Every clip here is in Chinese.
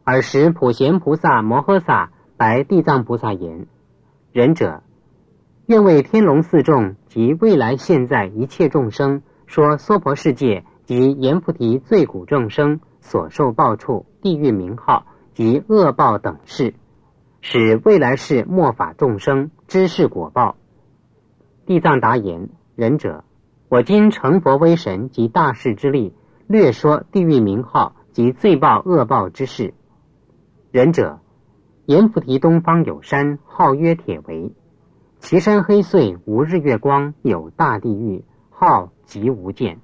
尔时普贤菩萨摩诃萨白地藏菩萨言：仁者，愿为天龙四众及未来现在一切众生说娑婆世界及阎浮提最古众生所受报处、地狱名号及恶报等事，使未来世末法众生知是果报。地藏答言：仁者，我今成佛威神及大士之力，略说地狱名号及罪报恶报之事。仁者，阎浮提东方有山，号曰铁围，其山黑邃，无日月光，有大地狱，号极无间。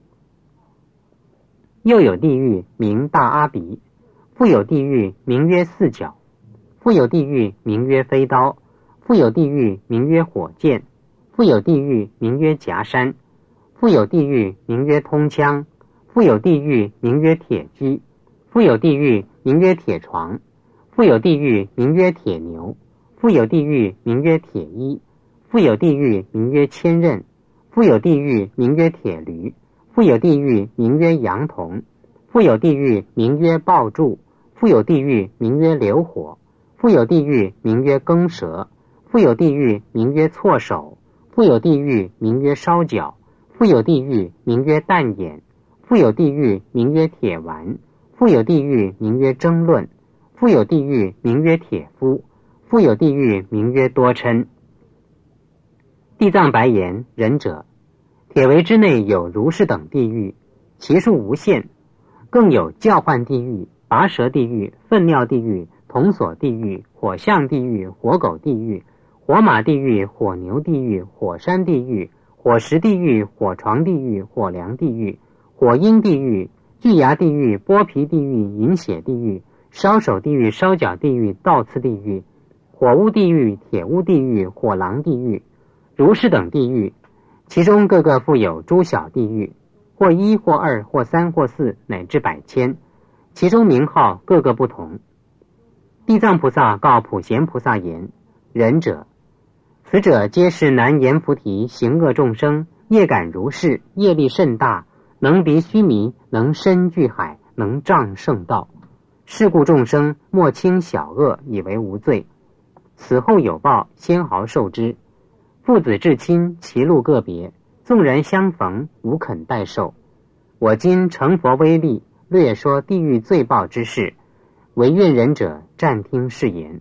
又有地狱名大阿鼻，复有地狱名曰四角，复有地狱名曰飞刀，复有地狱名曰火箭，复有地狱名曰夹山，复有地狱名曰通枪，复有地狱名曰铁驹，复有地狱名曰铁床，复有地狱名曰铁牛，复有地狱名曰铁衣，复有地狱名曰千仞，复有地狱名曰铁驴，复有地狱名曰羊童，复有地狱名曰爆柱，复有地狱名曰流火，复有地狱名曰耕蛇，复有地狱名曰错手，复有地狱名曰烧脚，复有地狱名曰淡眼，复有地狱名曰铁丸，复有地狱名曰争论，复有地狱名曰铁夫，复有地狱名曰多嗔。地藏白言：仁者，铁围之内有如是等地狱，其数无限，更有叫唤地狱、拔舌地狱、粪尿地狱、铜锁地狱、火象地狱、火狗地狱、火马地狱、火牛地狱、火山地狱、火石地狱、火床地狱、火梁地狱、火鹰地狱、巨牙地狱、剥皮地狱、饮血地狱、烧手地狱、烧脚地狱、倒刺地狱、火屋地狱、铁屋地狱、火狼地狱，如是等地狱，其中各个复有诸小地狱，或一或二或三或四乃至百千，其中名号各个不同。地藏菩萨告普贤菩萨言：仁者，此者皆是南阎浮提行恶众生，业感如是，业力甚大，能敌须弥，能深巨海，能障圣道。是故众生莫轻小恶，以为无罪。死后有报，先毫受之。父子至亲，其路个别，纵然相逢，无肯代受。我今成佛威力，略说地狱罪报之事，唯愿仁者暂听是言。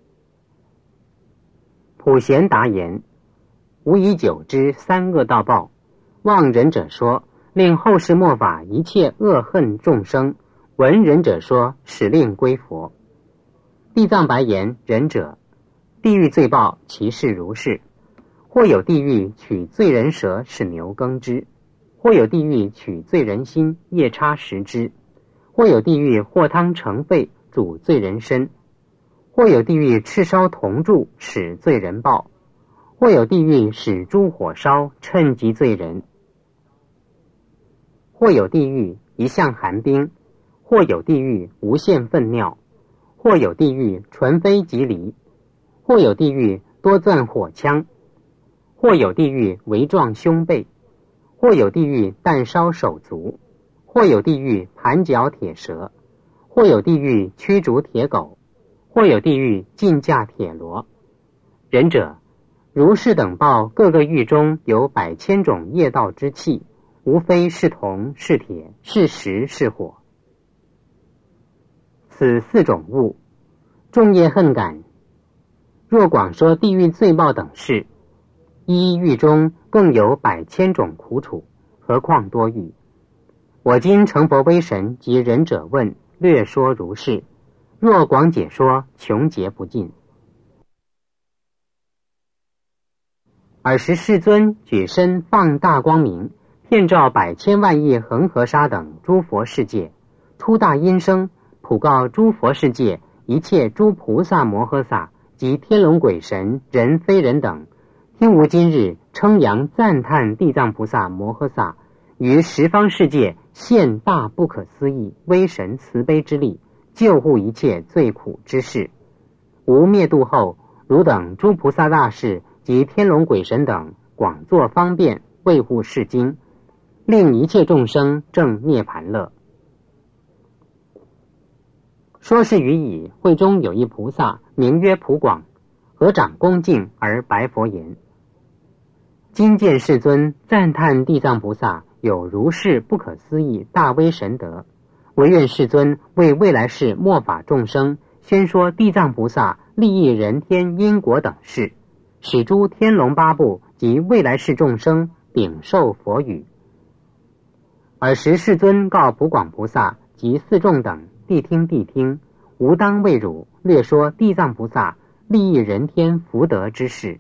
普贤答言：吾以久知三恶道报，望仁者说，令后世末法一切恶恨众生闻仁者说，使令归佛。地藏白言：仁者，地狱罪报其事如是。或有地狱取罪人舌使牛耕之，或有地狱取罪人心夜叉食之，或有地狱和汤成沸煮罪人身，或有地狱赤烧铜柱使罪人报，或有地狱使诸火烧趁及罪人，或有地狱一向寒冰，或有地狱无限粪尿，或有地狱纯非即离，或有地狱多钻火枪，或有地狱围撞胸背，或有地狱弹烧手足，或有地狱盘脚铁蛇，或有地狱驱逐铁狗，或有地狱禁驾铁螺。仁者，如是等报各个狱中有百千种业道之气，无非是铜是铁是石是火。此四种物，众业恨感。若广说地狱罪报等事，一狱中更有百千种苦楚，何况多狱？我今成佛威神及仁者问，略说如是。若广解说，穷劫不尽。尔时世尊举身放大光明，遍照百千万亿恒河沙等诸佛世界，出大音声，普告诸佛世界一切诸菩萨摩诃萨及天龙鬼神人非人等，听吾今日称扬赞叹地藏菩萨摩诃萨于十方世界现大不可思议威神慈悲之力，救护一切最苦之事。吾灭度后，汝等诸菩萨大士及天龙鬼神等广作方便，卫护是经，令一切众生证涅盘乐。 说是于已，会中有一菩萨，名曰普广，合掌恭敬而白佛言：今见世尊赞叹地藏菩萨有如是不可思议大威神德，唯愿世尊为未来世末法众生宣说地藏菩萨利益人天因果等事，使诸天龙八部及未来世众生禀受佛语。尔时世尊告普广菩萨及四众等：谛听，吾当为汝略说地藏菩萨利益人天福德之事。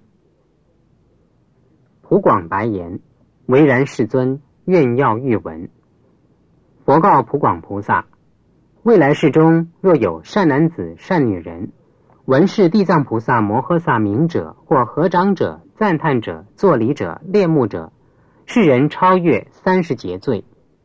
普广白言：唯然世尊，愿要欲闻。佛告普广菩萨：未来世中若有善男子善女人，闻是地藏菩萨摩诃萨名者，或合掌者、赞叹者、作礼者、恋慕者，世人超越30劫罪。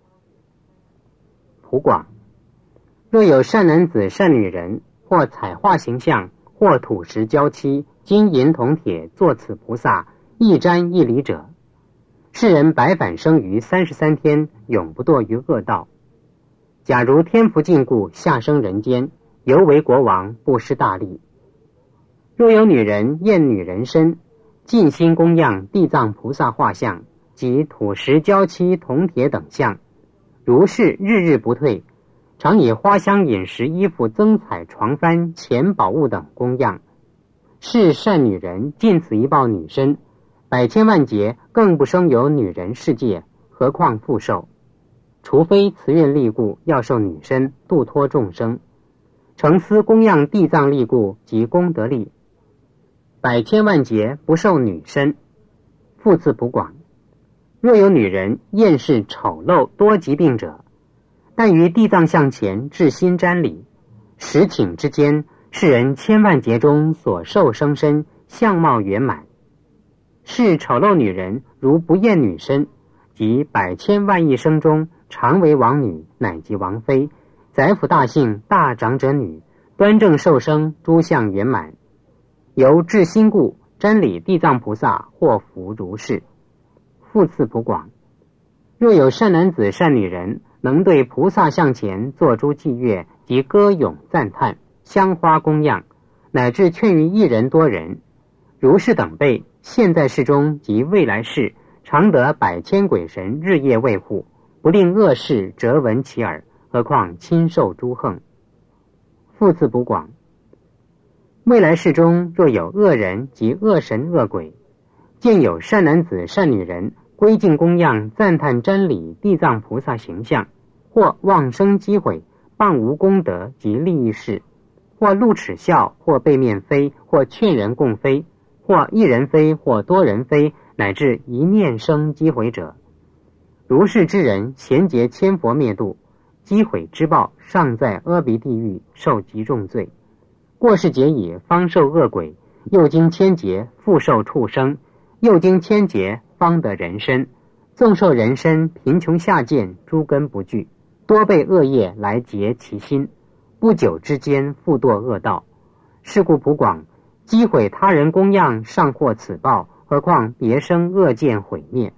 普广：若有善男子善女人，或彩画形象，或土石胶漆、金银铜铁作此菩萨一瞻一礼者，世人白返生于33天，永不堕于恶道。假如天福尽故，下生人间，犹为国王，不失大利。若有女人厌女人身，尽心供养地藏菩萨画像及土石胶漆铜铁等像，如是日日不退，常以花香饮食衣服增彩床幡钱宝物等供养，是善女人尽此一报女身，百千万劫更不生有女人世界，何况复受？除非慈愿力故，要受女身，度脱众生，诚思供养地藏力故及功德力，百千万劫不受女身。复次普广：若有女人厌世丑陋多疾病者，但于地藏像前至心瞻礼，时顷之间，世人千万劫中所受生身相貌圆满。是丑陋女人如不厌女身，即百千万亿生中常为王女，乃及王妃，宰辅大姓大长者女，端正受生，诸相圆满。由至心故，瞻礼地藏菩萨或福如是。复次普广：若有善男子善女人，能对菩萨像前作诸伎乐及歌咏赞叹，香花供养，乃至劝于一人多人，如是等辈，现在世中及未来世，常得百千鬼神日夜卫护，不令恶事折闻其耳，何况亲受诸横。复次普广：未来世中若有恶人及恶神恶鬼，见有善男子善女人归敬供养赞叹瞻礼地藏菩萨形象，或妄生机毁，谤无功德及利益事，或露齿笑，或背面飞，或劝人共飞，或一人飞，或多人飞，乃至一念生机毁者，如是之人咸劫千佛灭度，机毁之报尚在阿鼻地狱受极重罪，过世劫已方受恶鬼，又经千劫复受畜生，又经千劫方得人身，纵受人身贫穷下贱，诸根不具，多被恶业来劫其心，不久之间复堕恶道。是故普广，击毁他人供养尚获此报，何况别生恶见毁灭。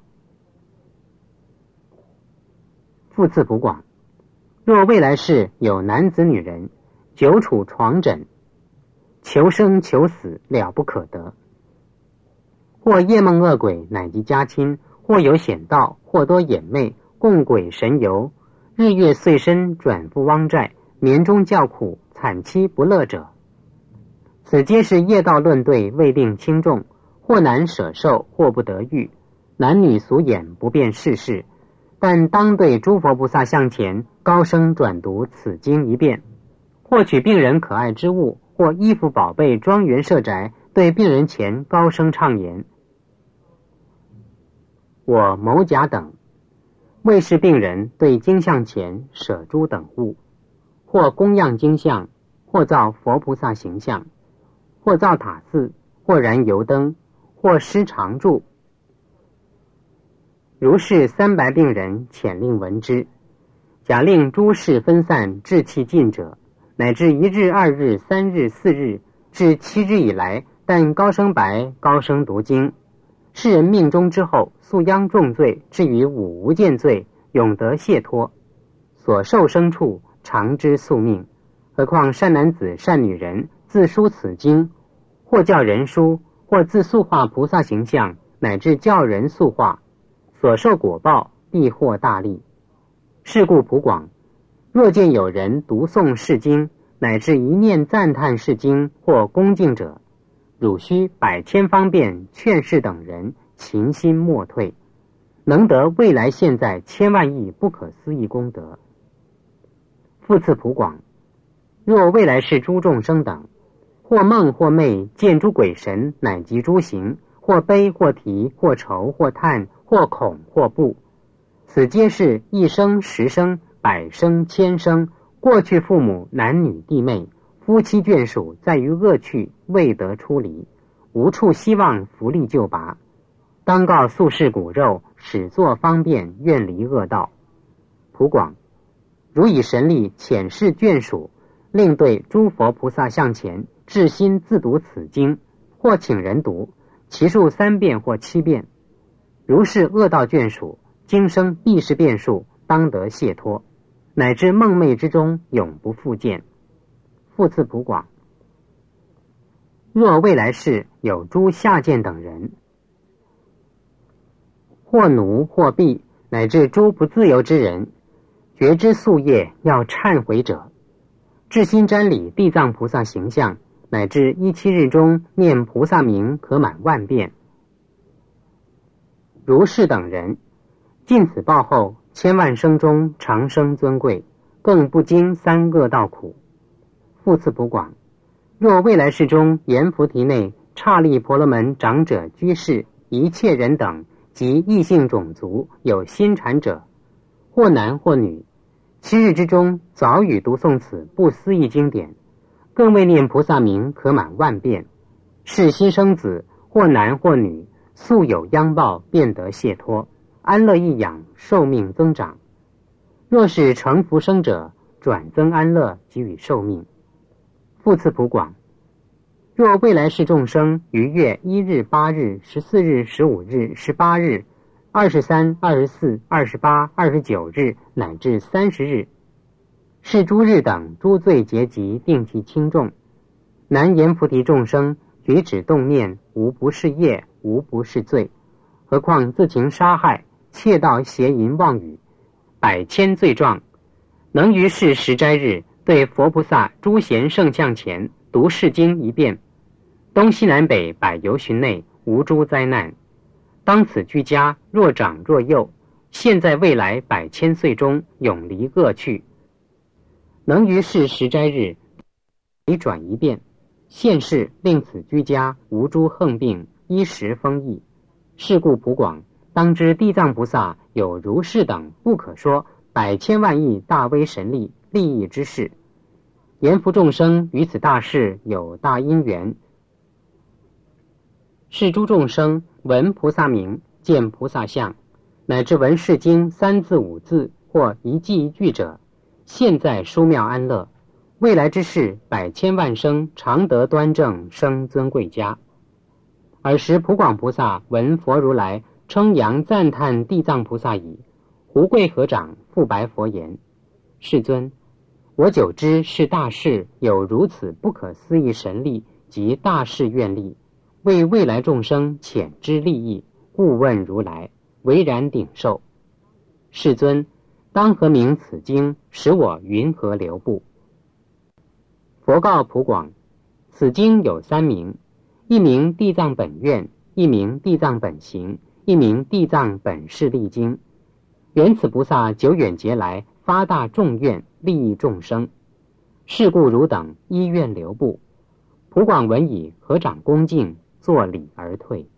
复次普广：若未来世有男子女人，久处床枕，求生求死了不可得，或夜梦恶鬼乃及家亲，或有险道，或多眼魅，共鬼神游，日月岁身转复汪寨，年中叫苦，惨凄不乐者，此皆是业道论对，未定轻重，或难舍受，或不得欲，男女俗眼不辨世事，但当对诸佛菩萨像前高声转读此经一遍，或取病人可爱之物，或衣服宝贝庄园设宅，对病人前高声唱言：我某甲等为是病人对经像前舍诸等物，或供养经像，或造佛菩萨形象，或造塔寺，或燃油灯，或施常住，如是300病人遣令闻之，假令诸事分散至气尽者，乃至1日2日3日4日至7日以来，但高声白高声读经，世人命终之后，素殃重罪，至于五无间罪，永得解脱，所受生处长之宿命， 何况善男子、善女人自书此经，或叫人书，或自塑化菩萨形象，乃至叫人塑化，所受果报必获大利。是故普广，若见有人读诵是经，乃至一念赞叹是经或恭敬者，汝须百千方便劝示等人勤心莫退，能得未来现在千万亿不可思议功德。复次普广，若未来世诸众生等，或梦或寐见诸鬼神乃及诸行，或悲或啼或愁或叹或恐或怖，此皆是一生十生百生千生过去父母男女弟妹夫妻眷属在于恶趣未得出离，无处希望福利救拔，当告宿世骨肉，始作方便愿离恶道。普广，如以神力遣示眷属，令对诸佛菩萨像前至心自读此经，或请人读，其数3遍或7遍。如是恶道眷属，今生必是变数，当得解脱，乃至梦寐之中永不复见。复次普广，若未来世有诸下贱等人，或奴或婢，乃至诸不自由之人，觉知宿业要忏悔者，至心瞻礼地藏菩萨形象，乃至17日中念菩萨名可满万遍。如是等人，尽此报后，千万生中长生尊贵，更不经3恶道苦。复次普广，若未来世中阎浮提内刹利婆罗门长者居士一切人等及异性种族有心禅者，或男或女，7日之中早已读诵此不思议经典，更未念菩萨名可满万遍，是新生子或男或女，素有殃报，便得解脱，安乐益养，寿命增长。若是成福生者，转增安乐，给予寿命。复次普广，若未来世众生于月1日、8日、14日、15日、18日、23、24、28、29日乃至30日，是诸日等诸罪结集，定其轻重。南阎浮提众生举止动念，无不是业，无不是罪，何况自情杀害、窃盗、邪淫、妄语，百千罪状，能于是10斋日对佛菩萨诸贤圣像前读是经1遍，东西南北百由旬内无诸灾难。当此居家，若长若幼，现在未来百千岁中永离恶趣，能于是10斋日每转1遍，现世令此居家无诸横病，衣食丰溢。是故普广，当知地藏菩萨有如是等不可说百千万亿大威神力利益之事，阎浮众生于此大事有大因缘，是诸众生闻菩萨名，见菩萨像，乃至闻是经3字5字或1记1句者，现在殊妙安乐，未来之事百千万生常得端正生尊贵家。尔时普广菩萨闻佛如来称扬赞叹地藏菩萨已，胡跪合掌，复白佛言：世尊，我久知是大事有如此不可思议神力及大事愿力，为未来众生浅知利益，故问如来，唯然顶受。世尊，当何名此经，使我云何留步？佛告普广，此经有3名，一名地藏本愿，一名地藏本行，一名地藏本誓力经。缘此菩萨久远劫来发大众愿，利益众生，是故汝等依愿留步。普广闻已，合掌恭敬，作礼而退。